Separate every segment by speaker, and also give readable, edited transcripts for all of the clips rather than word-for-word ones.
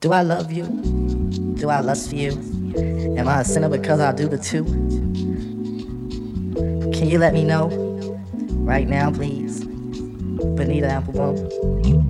Speaker 1: Do I love you? Do I lust for you? Am I a sinner because I do the two? Can you let me know? Right now, please. Bonita Applebum.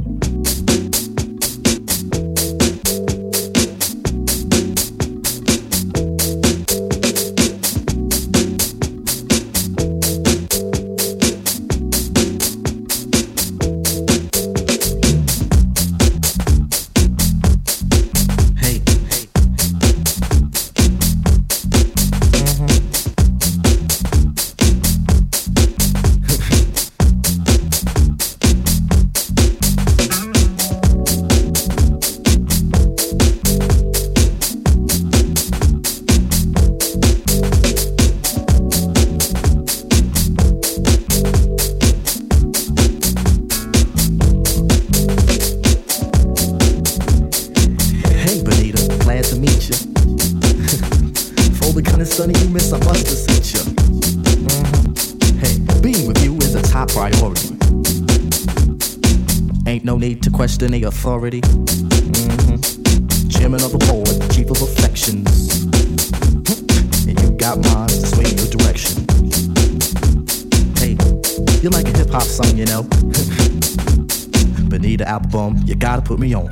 Speaker 2: Any authority, chairman of the board, chief of affections, and you got mine to sway your direction. Hey, you like a hip hop song, you know? Bonita Applebum, you gotta put me on.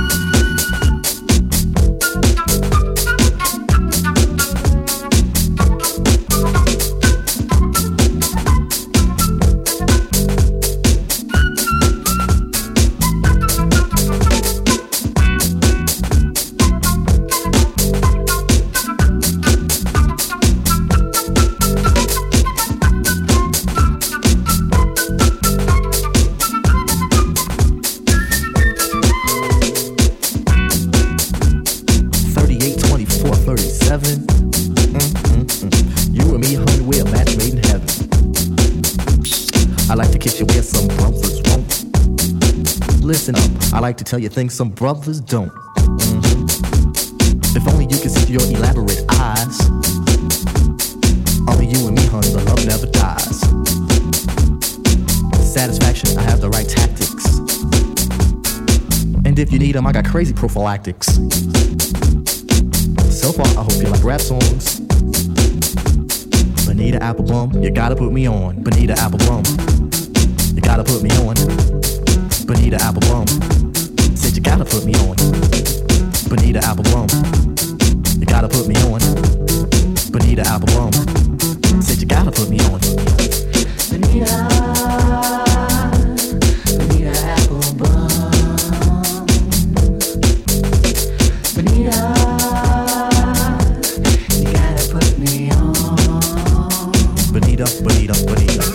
Speaker 2: I like to tell you things some brothers don't. If only you could see through your elaborate eyes. Only you and me, hun, the love never dies. Satisfaction, I have the right tactics. And if you need them, I got crazy prophylactics. So far, I hope you like rap songs. Bonita Applebum, you gotta put me on. Bonita Applebum, you gotta put me on. Bonita Applebum, said you gotta put me on. Bonita Applebum, you gotta put me on. Bonita Applebum, said you gotta put me on.
Speaker 1: Bonita, Bonita Applebum, Bonita, you gotta put me on.
Speaker 2: Bonita, Bonita, Bonita.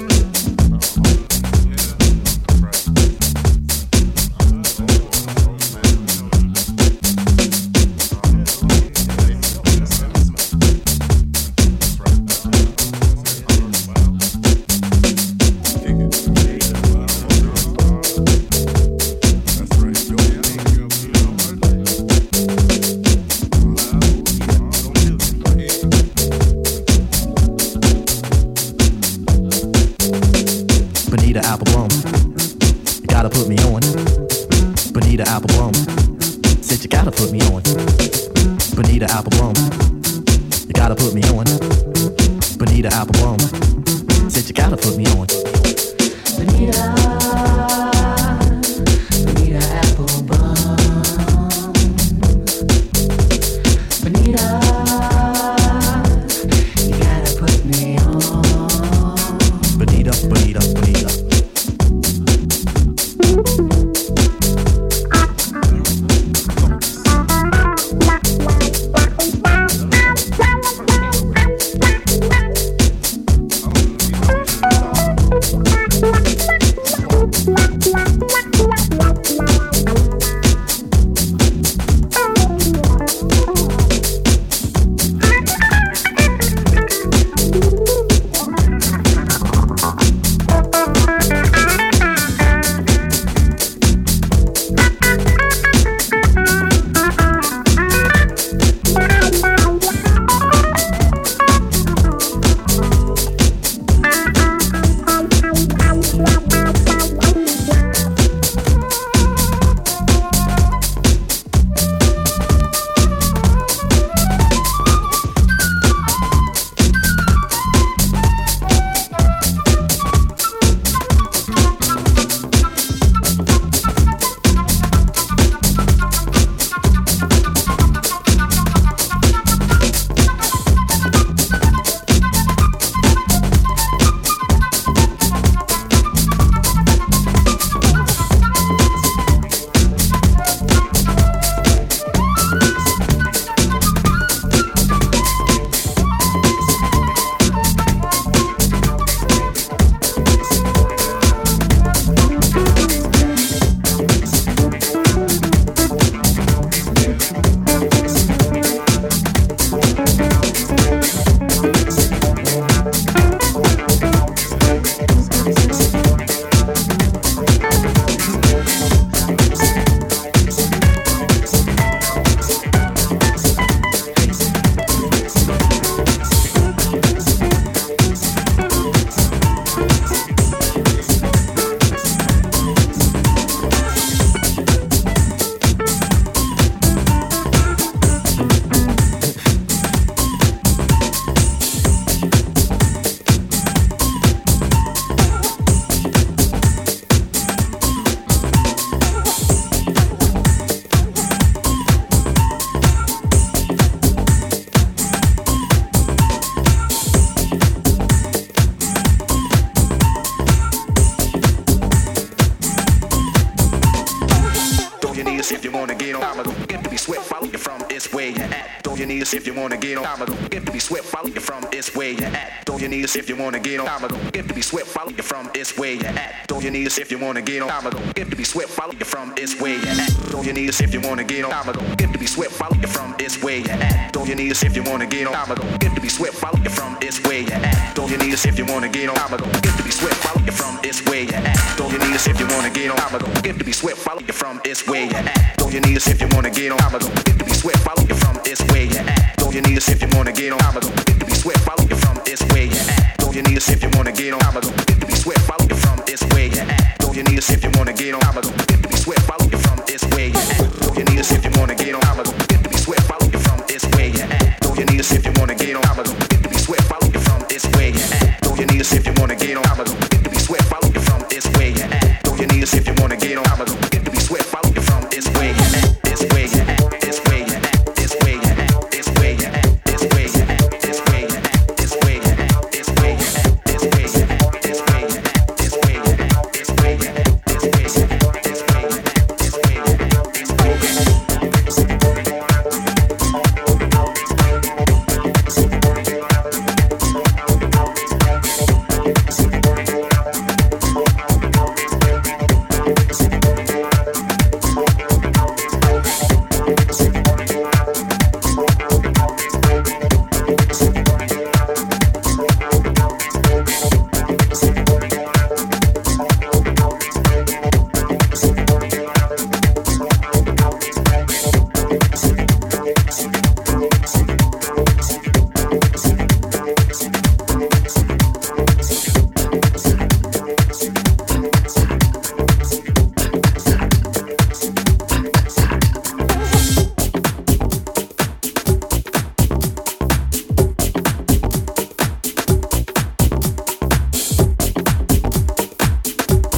Speaker 3: swift, follow you from its where you at. Throw your knees if you wanna get on. Time ago, if to be swift, follow you from its where you at. Throw your knees if you wanna get on. Time ago, if to be swift, follow you from its where you at. Throw your knees if you wanna get on. Time ago, if to be swift, follow you from its where you at. Throw your knees if you wanna get on. Time ago, if to be swift, follow you from its where you at. Throw your knees if you wanna get on. Time ago, if to be swift, follow you from its where you at. Throw your knees if you wanna get on. Time ago, if to be swift, follow you from its where you at. Throw your knees if you wanna get on. Time ago, if to be swift, follow you from its where you at. Throw your knees if you wanna get on. Time ago, if to be swift, follow you from its where you at. Throw your knees if you wanna get on. Time ago, if to be swift, follow you from its where you at. Throw your knees if you wanna get on. Time ago, if to be swift, follow you from its where you at. Throw your knees if you wanna get on. Time ago, if to be swift, follow you from its where you at. Throw your knees if you wanna get on. Time ago, if to be swift, follow you from its where you at. Throw your knees if you wanna get on. Time ago, if to be swift, follow you from its where you at. Throw your knees if you wanna get on. Time ago, if to be swift, follow you from its where you at. Throw your knees if you wanna get on. Time ago, if to be swift, follow you from its where you at. Its where you at. Its where you at. Its where you at. Its where you at. Its where you at. Its where you at. Its where you at. Its where you at. Its where you at. Its where you at. Its where you at. Its where you at. Its where you at. Its where you at. Its where you at. Its where you at.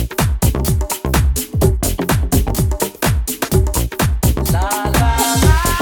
Speaker 4: La la la.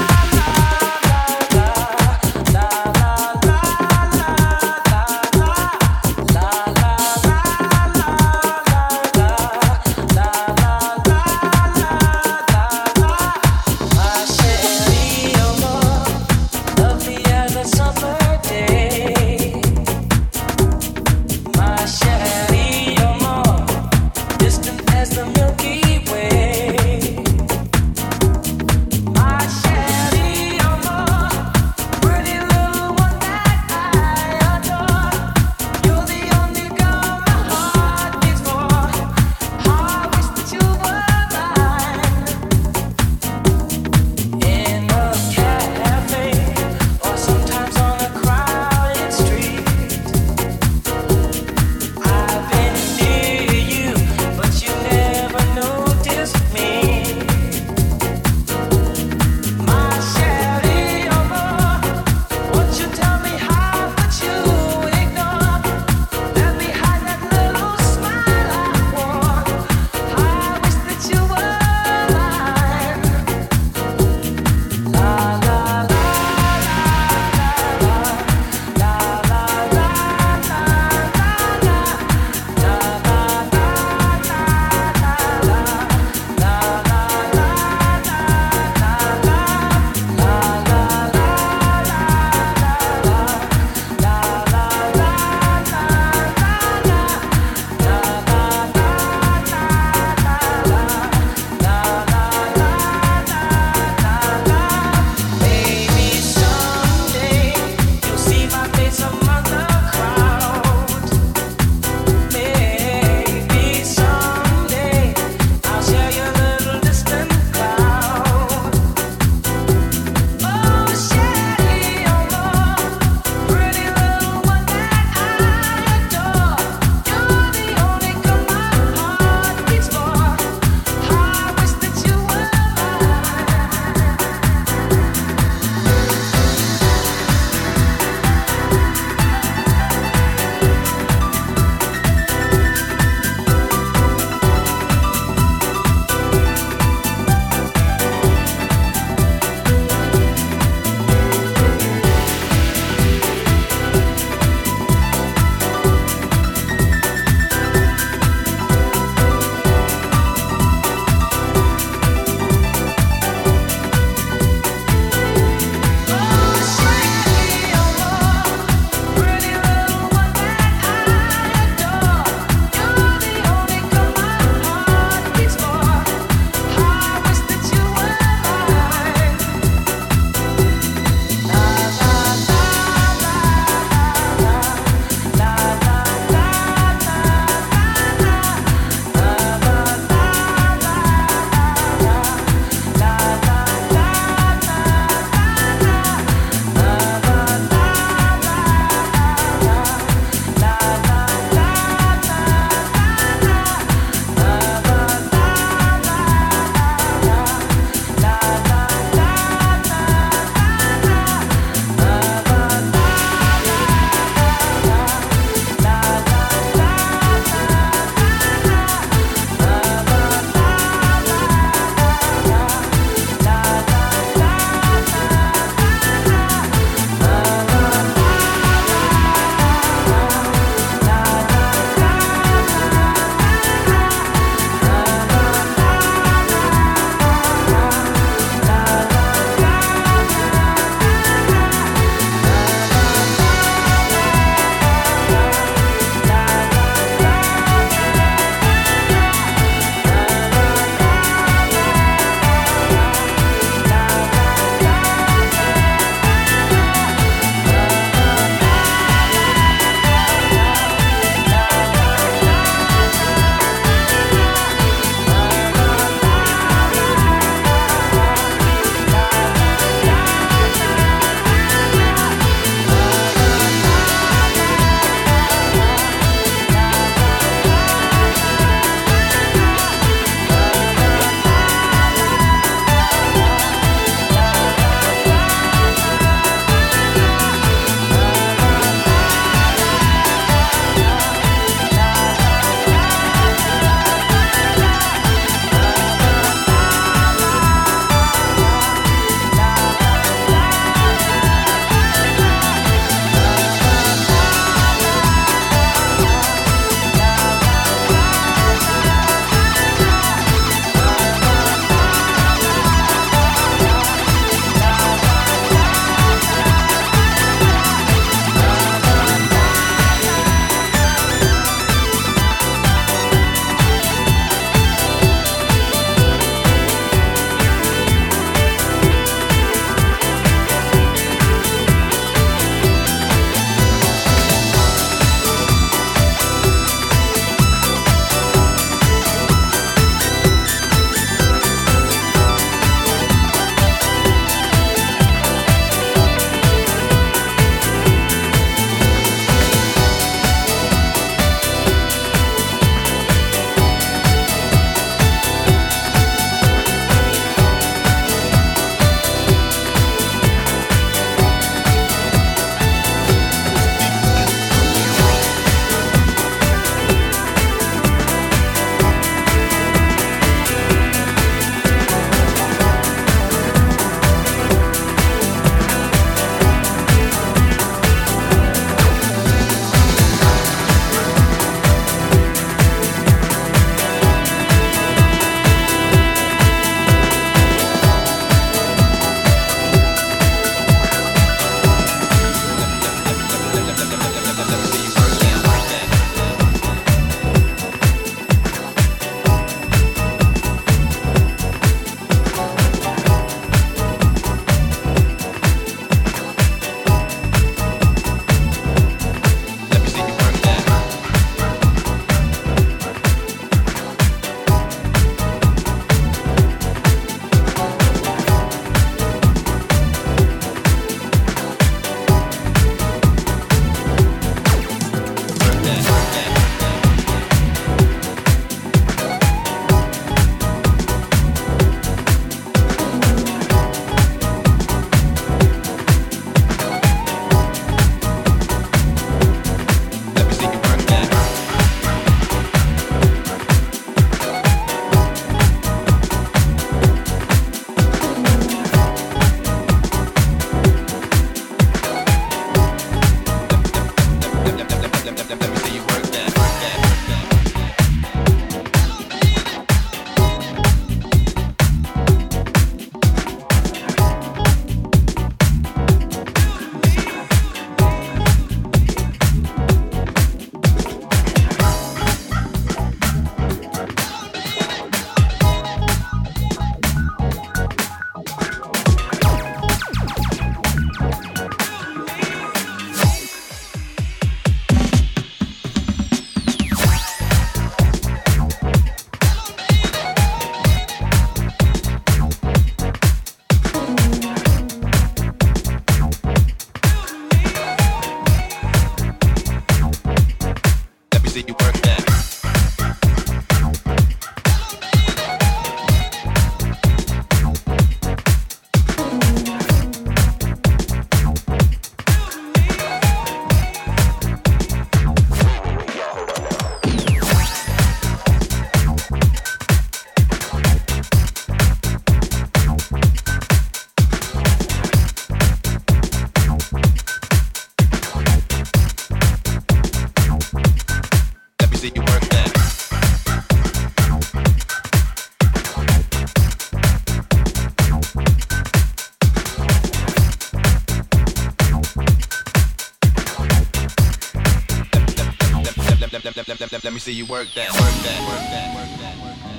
Speaker 4: Let me see you work that, work that, work that, work that, work that.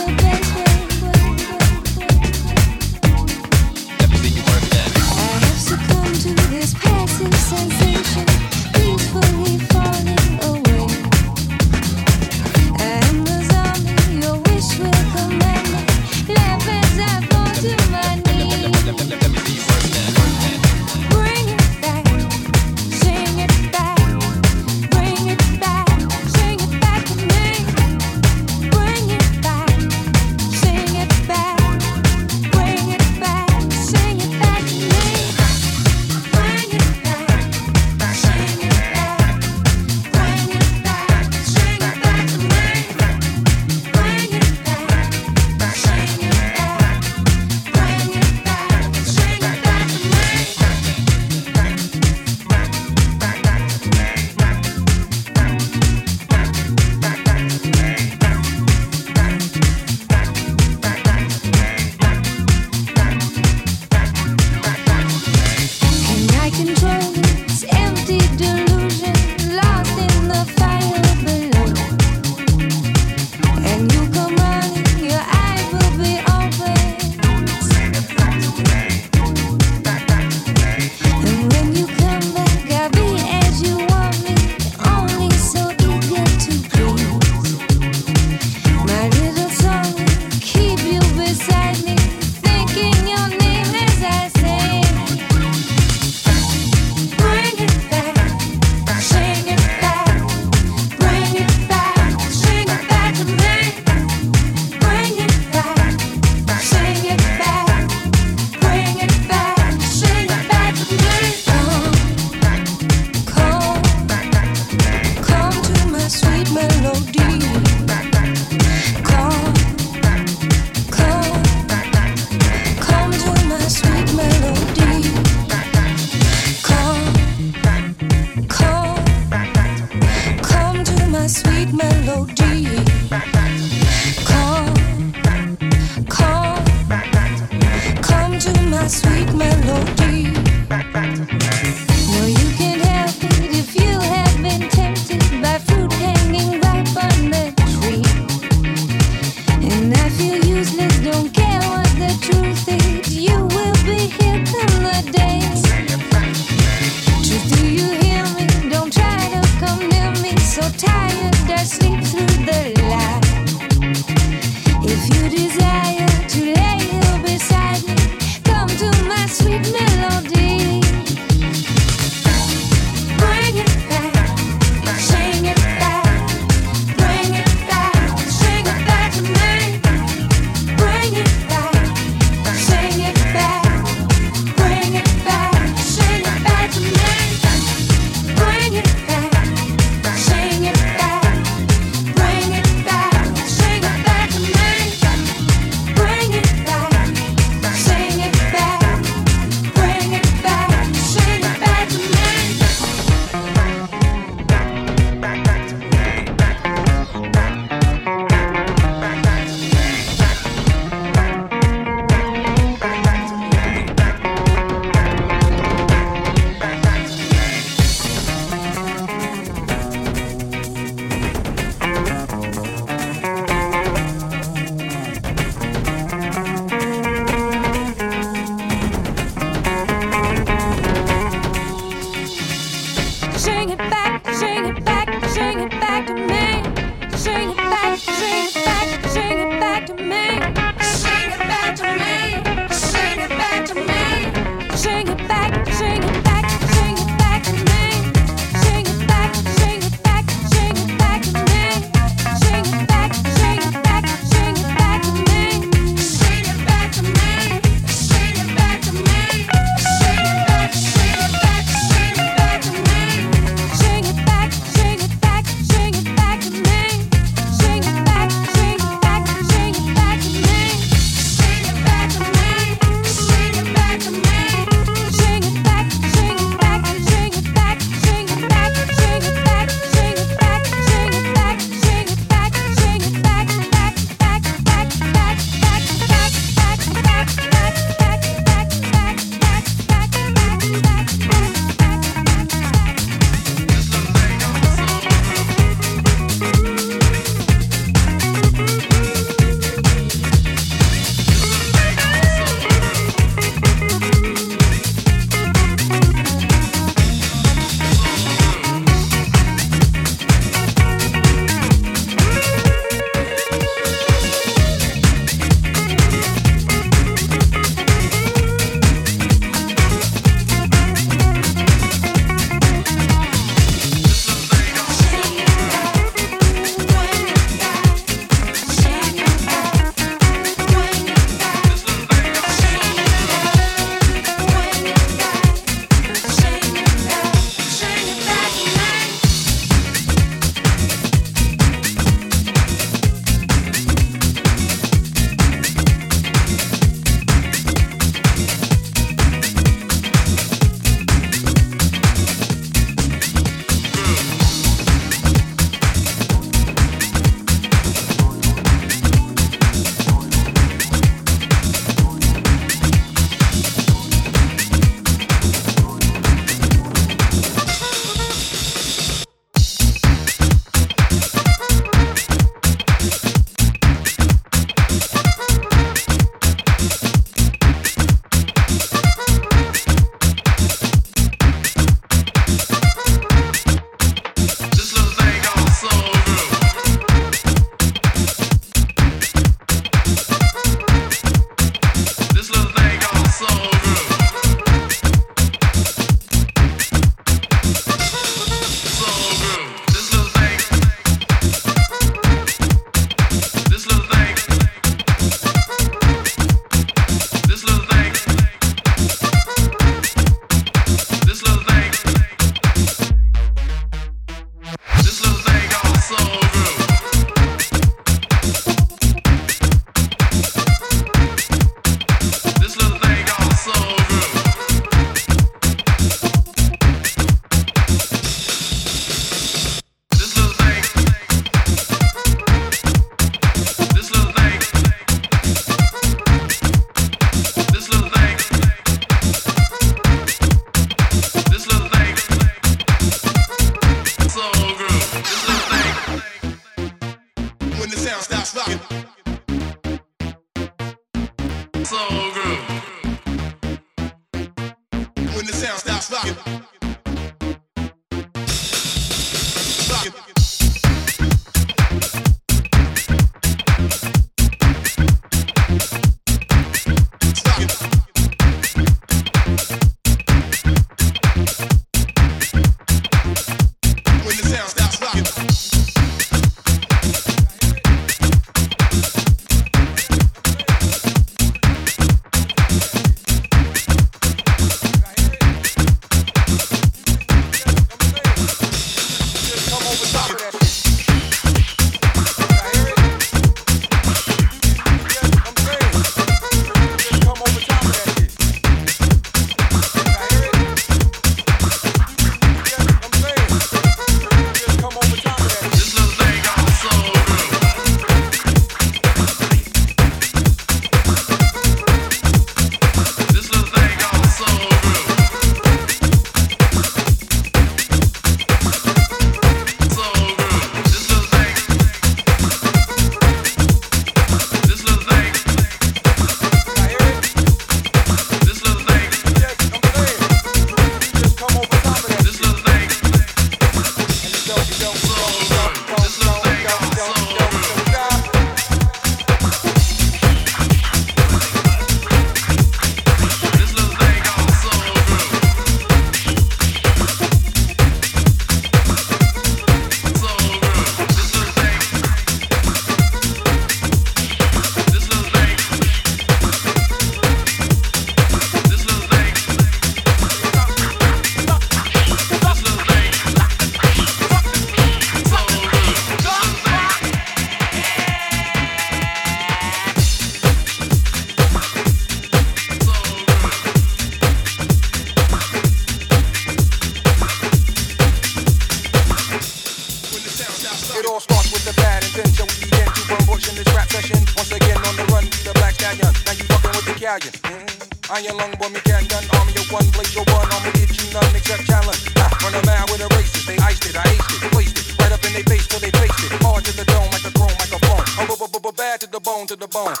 Speaker 5: Iron lung boy, me can done. Army of one, blaze your one. I'ma get you none except challenge. Run a mile with a racist. They iced it, I aced it, placed it right up in their face till they faced it. Hard to the dome like a chrome microphone. I'm bad to the bone, to the bone.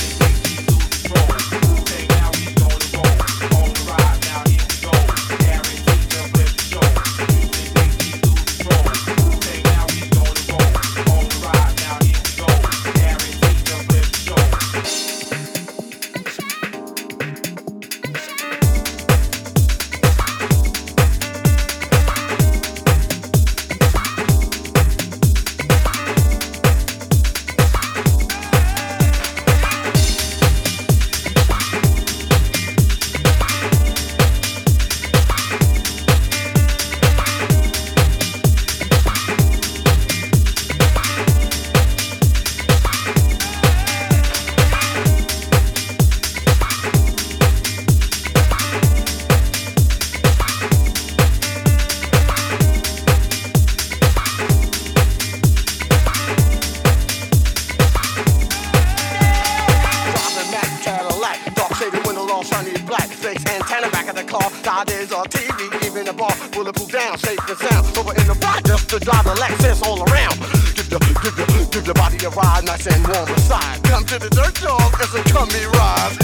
Speaker 6: Give your body a ride, nice and warm aside. Come to the dirt dog, it's a cummy ride.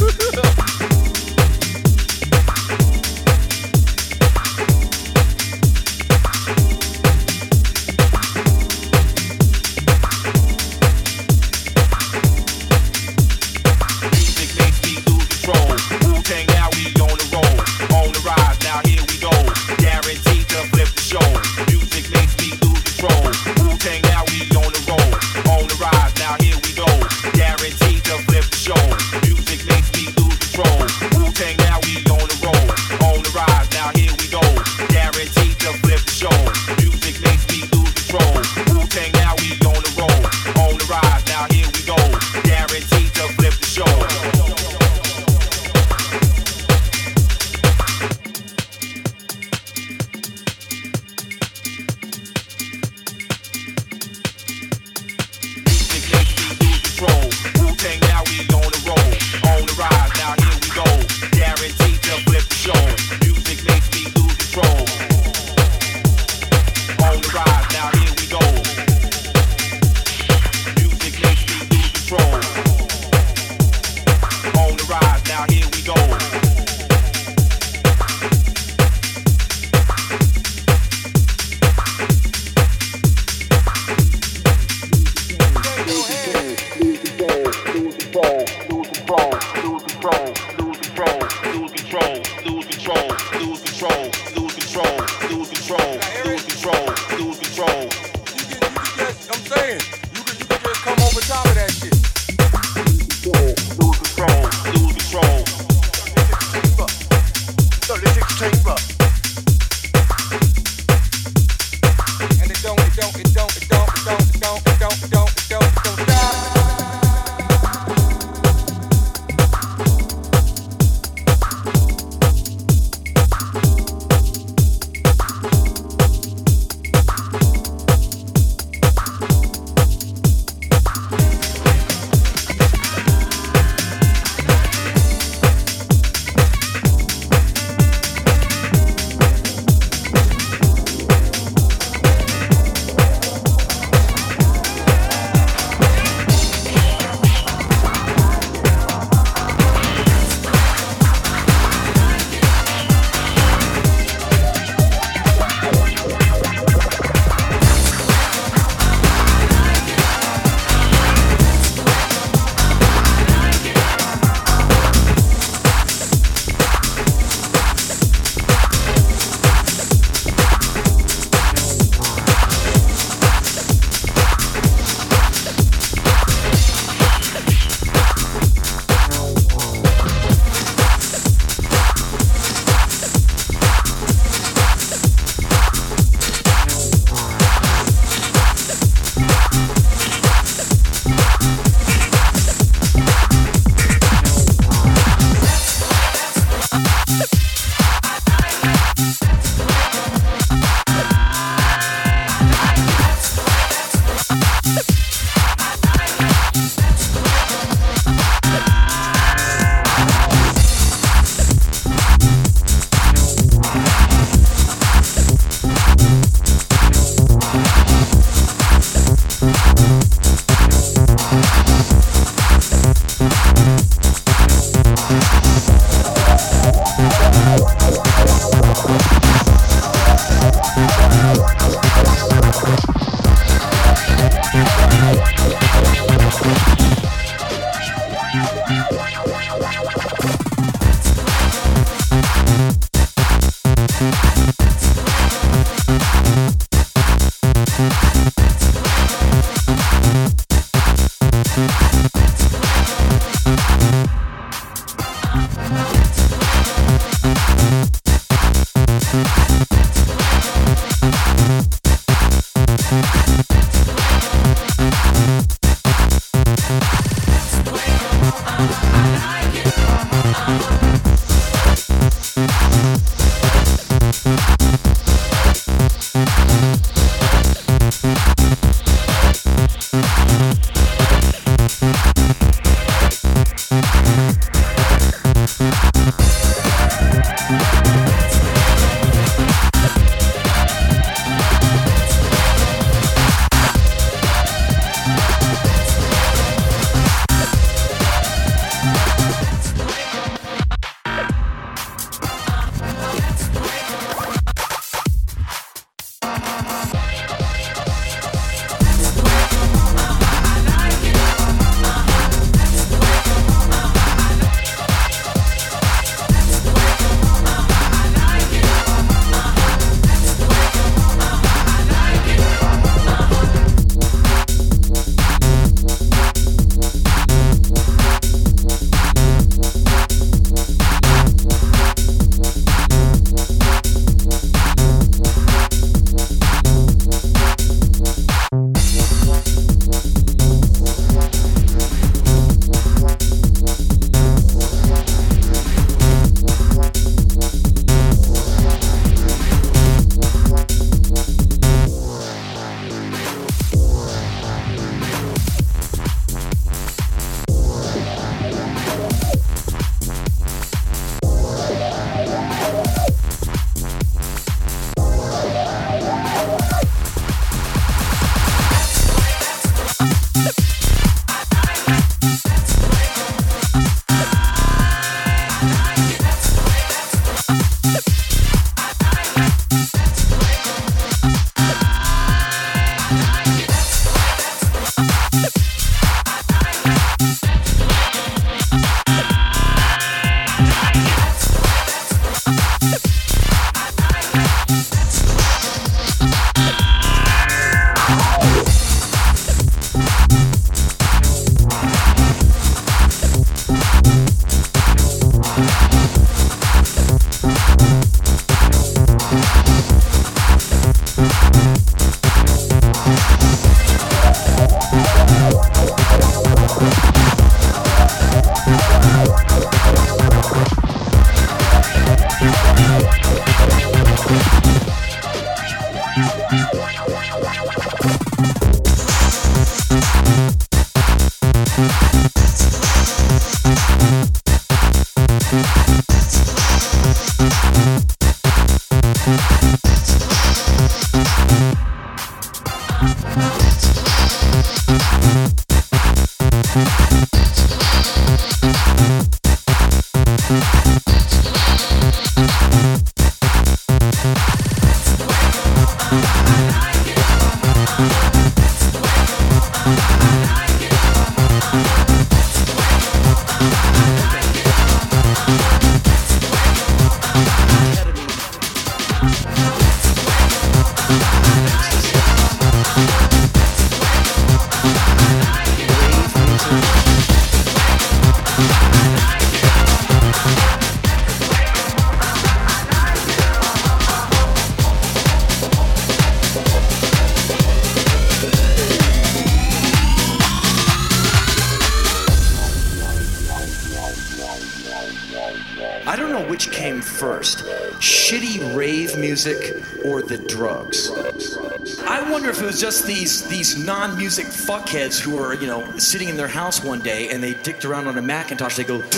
Speaker 7: I don't know which came first, shitty rave music or the drugs. I wonder if it was just these non-music fuckheads who were, sitting in their house one day and they dicked around on a Macintosh. They go,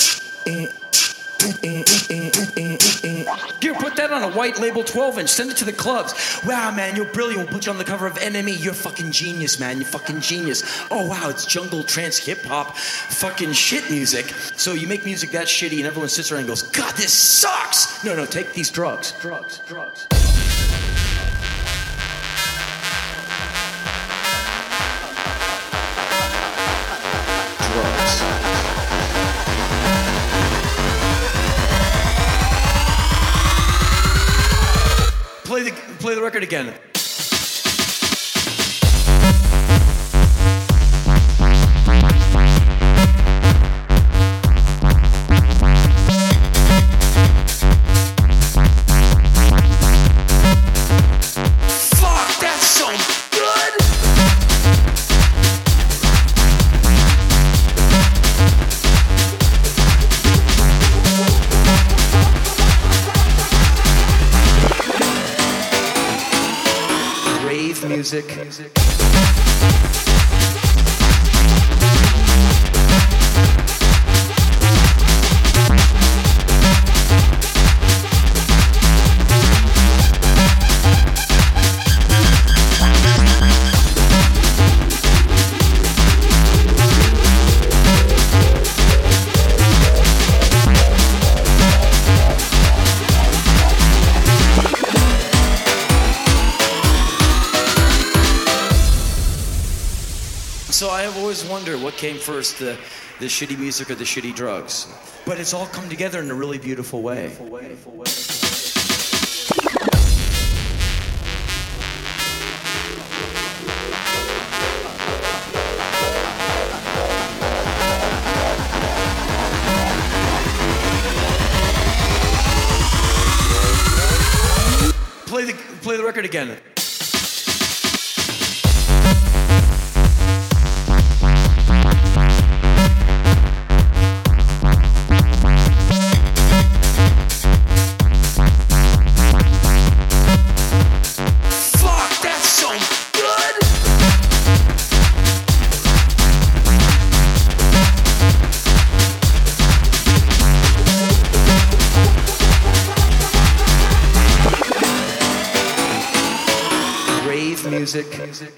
Speaker 7: here, put that on a white label 12-inch. Send it to the clubs. Wow, man, you're brilliant. We'll put you on the cover of NME. You're fucking genius, man. You're fucking genius. Oh, wow, it's jungle, trance, hip-hop, fucking shit music. So you make music that shitty and everyone sits around and goes, God, this sucks. No, take these drugs. Drugs. Play the record again. Fuck, that's so good! Rave music. So I have always wondered what came first, the shitty music or the shitty drugs. But it's all come together in a really beautiful way. Play the record again. Music.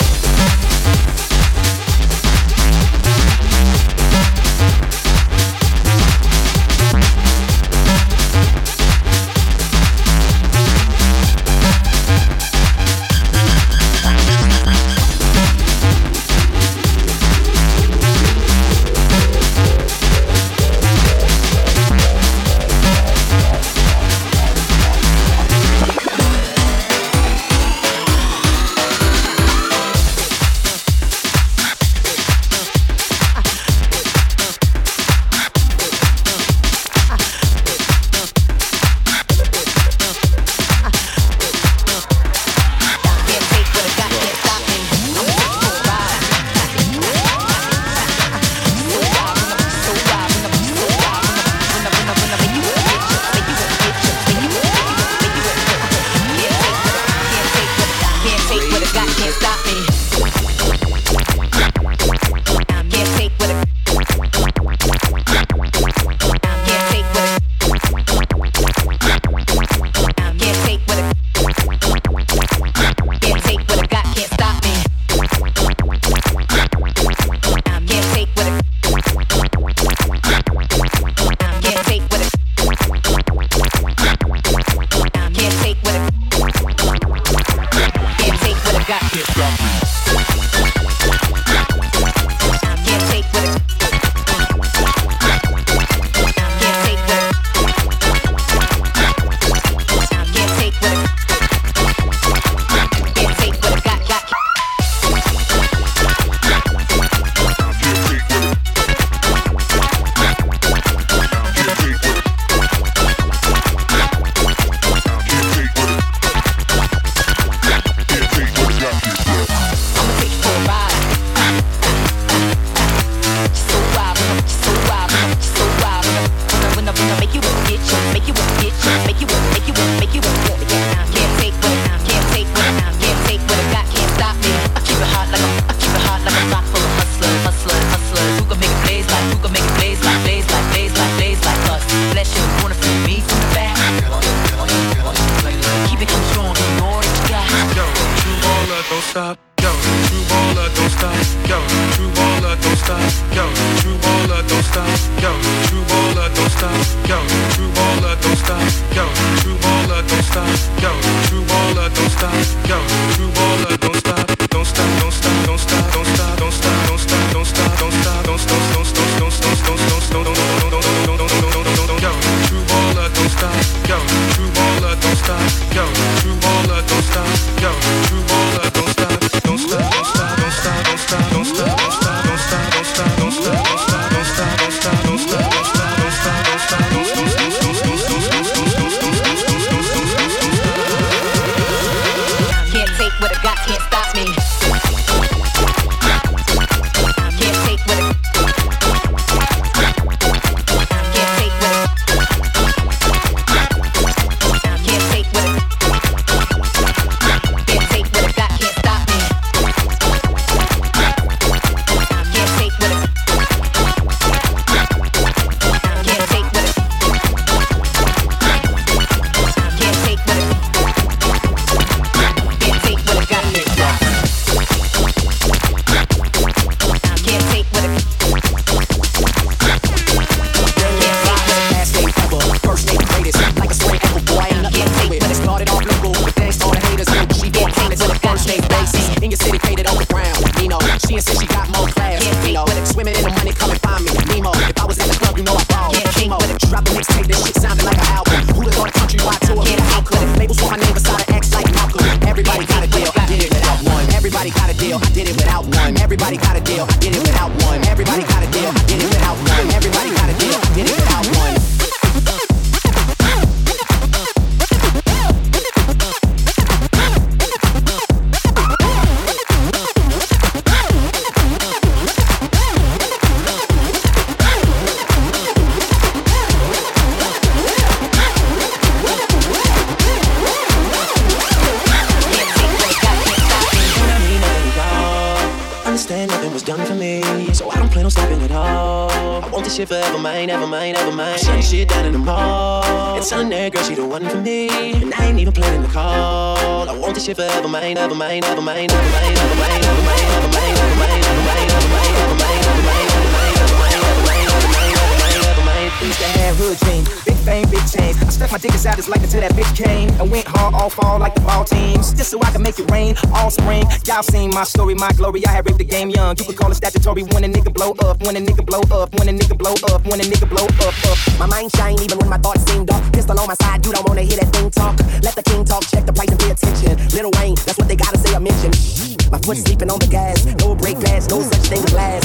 Speaker 8: Y'all seen my story, my glory. I had raped the game young. You could call it statutory when a nigga blow up, when a nigga blow up, when a nigga blow up, when a nigga blow up. My mind shine even when my thoughts seem dark. Pistol on my side, you don't wanna hear that thing talk. Let the king talk, check the price and pay attention. Lil Wayne, that's what they gotta say or mention. My foot sleeping on the gas, no break glass, no such thing as last.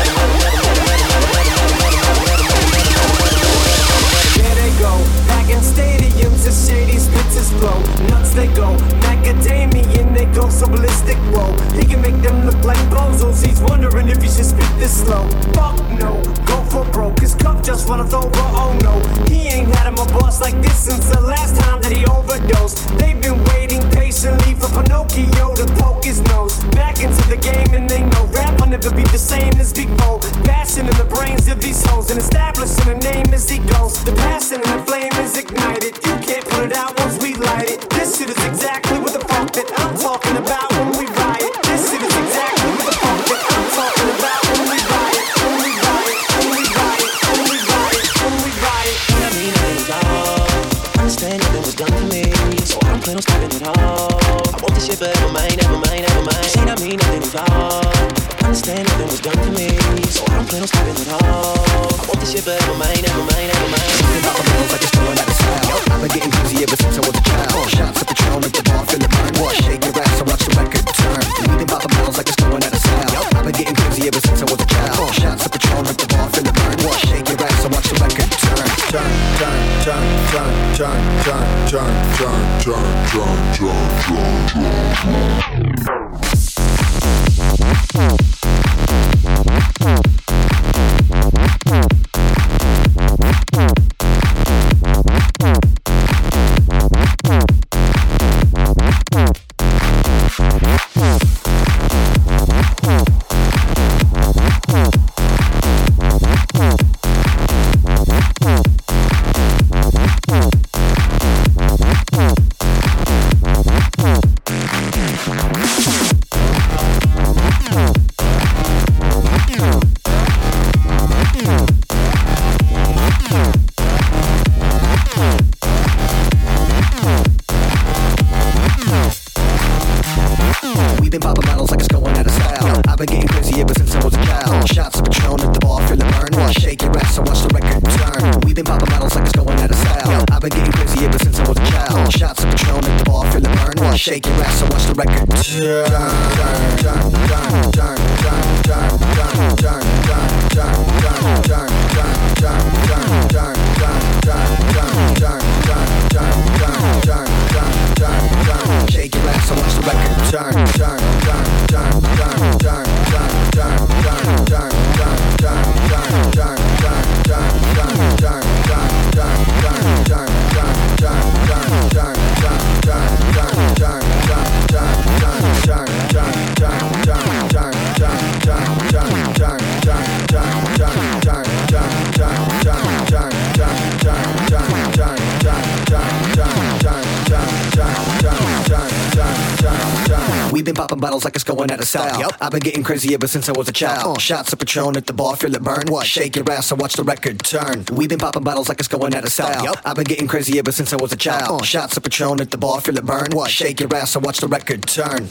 Speaker 8: There they go, packing stadiums as shady spitzes flow. Nuts they go, macadamian they go so ballistic. Whoa, he can make them look like bozos. He's wondering if he should spit this slow. Fuck no, go for broke. His cup just runneth over. Oh no, he ain't had him a boss like this since the last time that he overdosed. They've been waiting patiently for Pinocchio to poke his nose back into the game, and they know rap will never be the same as before. Passion in the brains of these hoes and establishing a name as he goes. The passion and the flame is ignited. You can't put it out once we light it. This shit is exactly what the fuck that I'm talking about when we riot. This shit is exactly what the fuck that I'm talking about when we riot. When we riot, when we riot, when we riot, when we riot.
Speaker 9: I mean, I ain't y'all. Understand nothing was done to me, so I don't plan on stopping at all. I want this shit forever, mine, ever mine, ever mine. Say I mean nothing at all. Understand nothing was done to me, so I don't plan on stopping at all. I want this shit forever, mine, ever mine, ever mine.
Speaker 2: Something about the bills, I just throwing out the style. I've been getting busy ever since I was a child. Shots of Patron at the bar, feel it burn. Shake your ass and watch the record turn. Reading about the bills, like it's throwing out the style. I've been getting busy ever since I was a child. Shots of Patron at the bar, feel it burn. Shake your ass and watch the record turn. Turn, turn, turn, turn, turn, turn, turn, turn, turn, turn, turn, shake your ass and watch the record turn. Shake your ass and watch the record turn. We've been popping bottles like it's going out of style. Yep. I've been getting crazy ever since I was a child. Shots of Patron at the bar, feel it burn. Shake your ass and watch the record turn. We've been popping bottles like it's going out of style. Yep. I've been getting crazy ever since I was a child. Shots of Patron at the bar, feel it burn. Shake your ass and watch the record turn.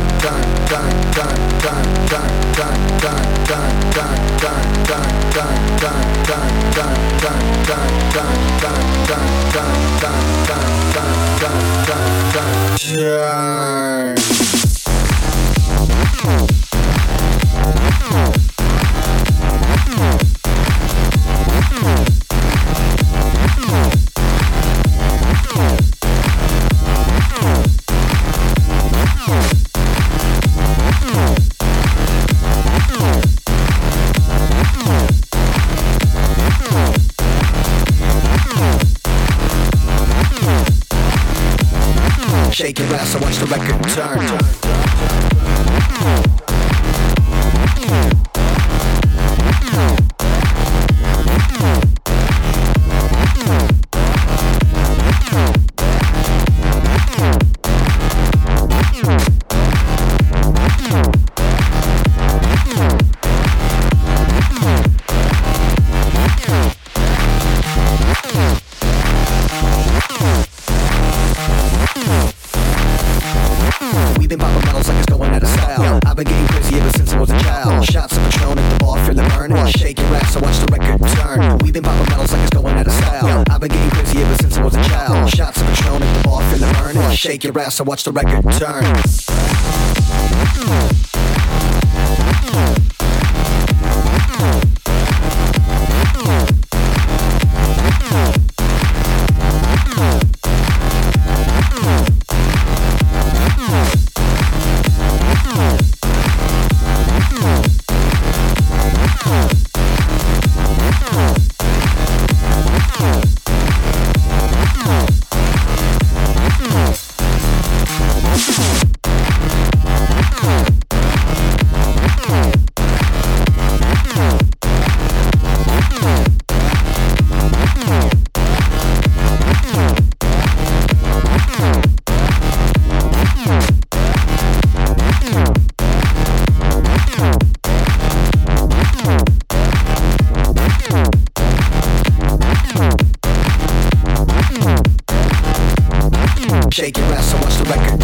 Speaker 2: Shake your ass and watch the record turn. been popping bottles like it's going out of style. I've been getting crazy ever since I was a child. Shots of Patron at the bar, feel it burn. Shake your ass, I watch the record turn. We've been popping bottles like it's going out of style. I've been getting crazy ever since I was a child. Shots of Patron at the bar, feel it burn. Shake your ass, I watch the record turn. Shake your ass, I watch the record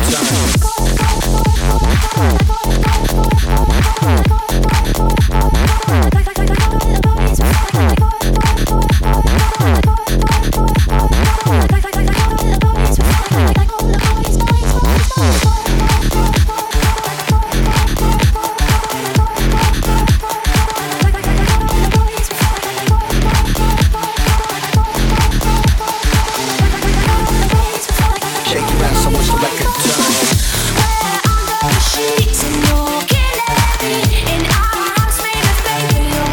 Speaker 10: Sheets and walking at me in arms made of paper.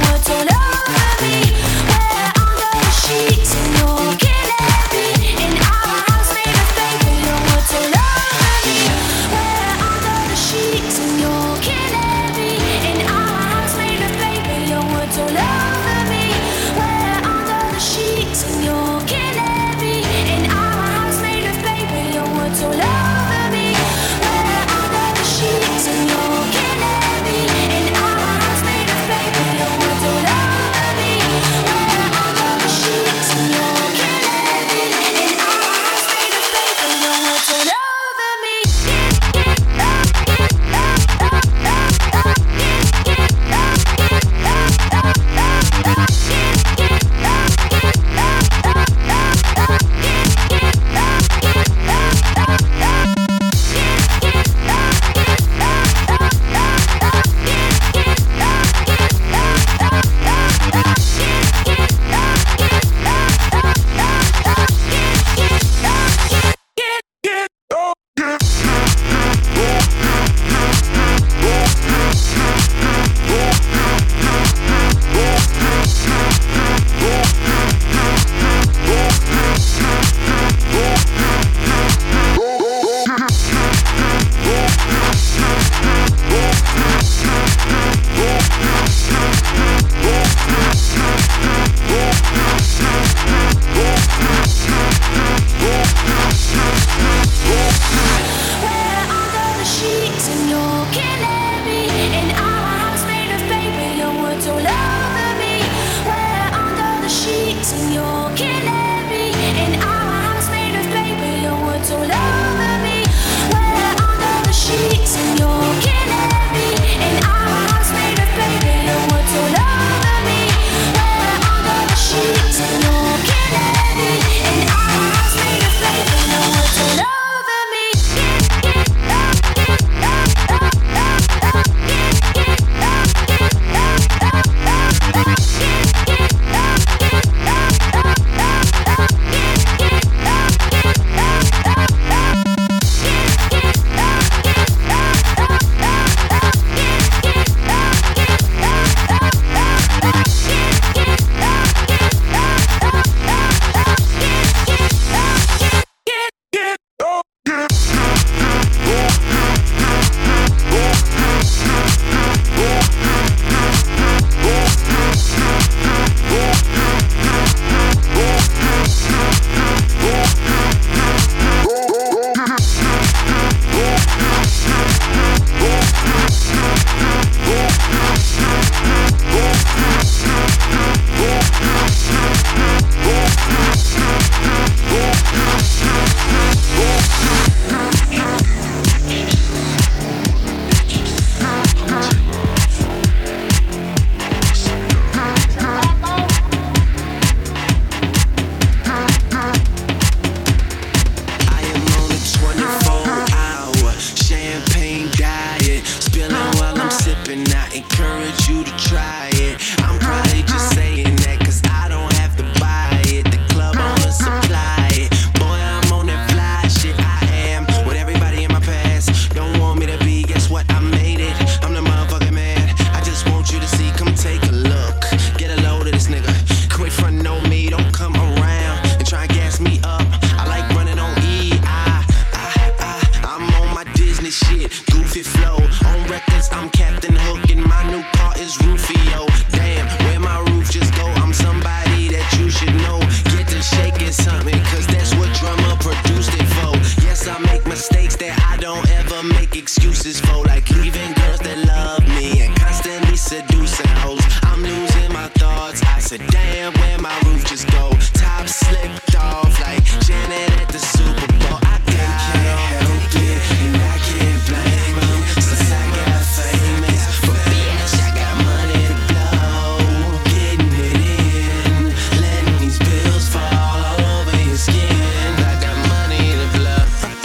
Speaker 9: gas me up. I like running on E. I'm on my Disney shit, goofy flow. On records, I'm Captain Hook, and my new car is Rufio. Damn, where my roof just go? I'm somebody that you should know. Get to shaking something, cause that's what drummer produced it for. Yes, I make mistakes that I don't ever make excuses for, like leaving girls that love me and constantly seducing hoes. I'm losing my thoughts. I said, damn, where my roof just go? Top slipped off like Janet at the Super Bowl. I can't help it, and I can't blame them. Since I got famous, for bitch, I got money to blow. Getting it in, letting these bills fall all over your skin. I got money to blow.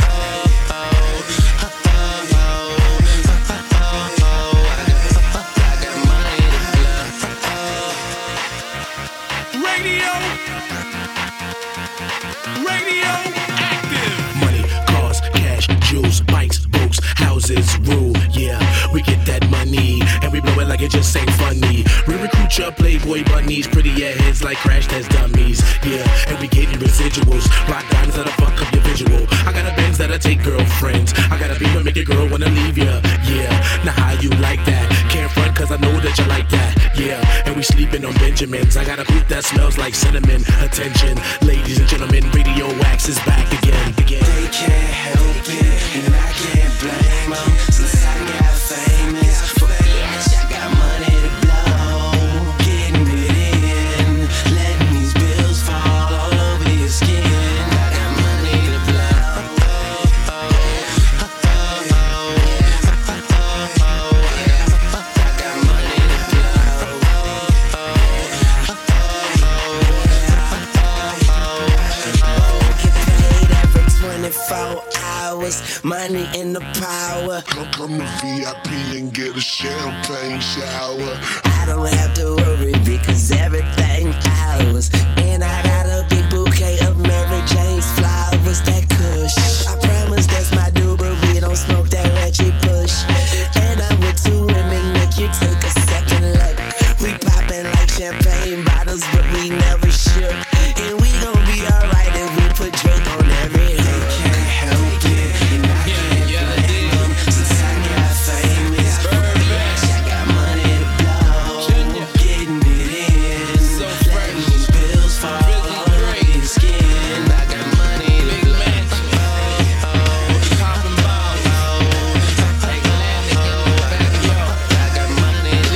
Speaker 2: Money, cars, cash, jewels, bikes, boats, houses, rule. Yeah, we get that money and we blow it like it just ain't funny. We recruit your playboy bunnies, pretty heads like crash test dummies. Yeah, and we getting residuals, rock diamonds that'll fuck up your visual. I got a Benz that'll take girlfriends. I got a beat to make a girl wanna leave ya. Yeah, now how you like that? Can't front cause I know that you like that. Yeah, and we sleeping on Benjamins. I got a boot that smells like cinnamon. Attention, ladies and gentlemen, Radio Wax is back again.
Speaker 9: They can't help it, and I can't blame them. Since I got famous, for bitch, I got money to blow. Getting it in, letting these bills fall all over your skin. I got money to blow. I got money to get paid every 24 hours. Money in the power.
Speaker 10: Come to VIP and get a champagne shower.
Speaker 9: I don't have to worry because everything ours. And I got a big bouquet of Mary Jane's flowers. That kush, I promise that's my dude, but we don't smoke that Reggie Bush. And I'm with two women, make you take a second look. We popping like champagne bottles, but we never shook. And we gon' be alright if we put drink on every hook. They can't help it, and I can't blame them. Since I got famous, bitch, I got money to blow. Getting it in, letting these bills fall all over your skin. I got money to blow. Popping balls, I got money to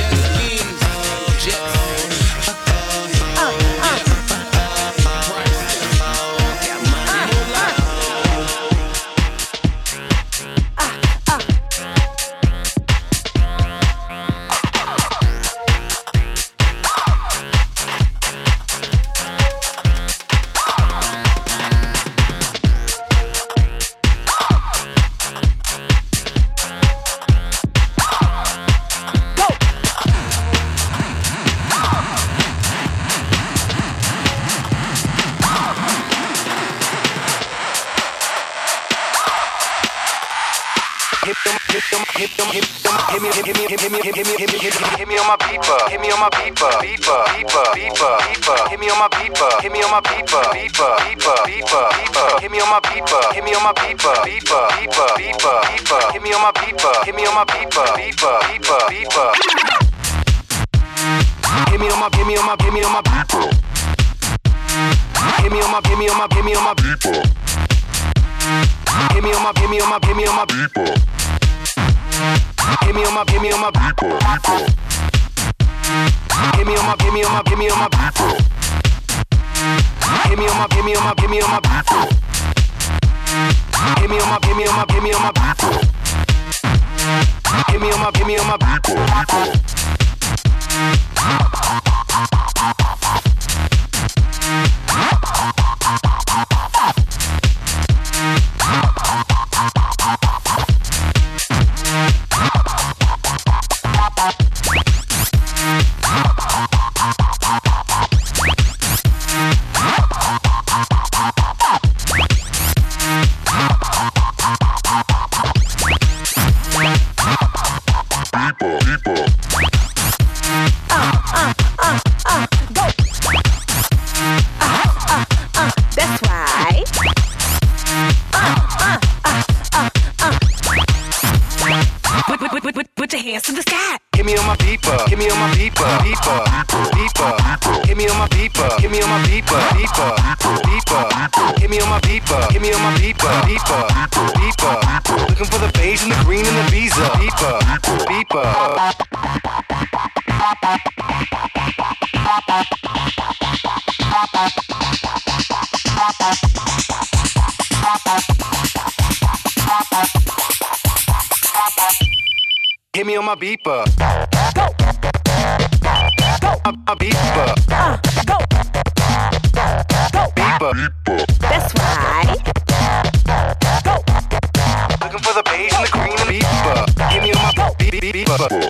Speaker 5: Hit me on my beeper, hit me on my beeper, beeper, beeper, beeper, beeper. Hit me on my beeper, hit me on my beeper, beeper, beeper, beeper, beeper. Hit me on my beeper, hit me on my beeper, beeper, beeper, beeper, beeper. Hit me on my beeper, hit me on my beeper, beeper, beeper, beeper. Hit me on my, hit me on my, hit me on my beeper. Hit me on my, hit me on my, hit me on my beeper. Hit me on my, hit me on my, hit me on my beeper. Hit me on my, hit me on my beeper, beeper. Hit me on my, hit me on my, hit me on my beeper. Hit me on my, hit me on my, hit me on my beeper. Hit me on my, hit me on my, hit me on my beeper. Hit me on my, hit me on my beeper, beeper.
Speaker 11: why. Put your hands to the sky.
Speaker 12: Give me on my beeper, give me on my beeper, beeper, beeper. Give me on my beeper, give me on my beeper, beeper, beeper. Give me on my beeper, give me on my beeper, beeper, beeper. Looking for the beige and the green and the visa, beeper, beeper. Get me on my beeper. Go. My beeper.
Speaker 11: Go.
Speaker 12: Beeper.
Speaker 11: That's right. Go.
Speaker 12: Looking for the beige and the green and beeper. Get me on my beeper.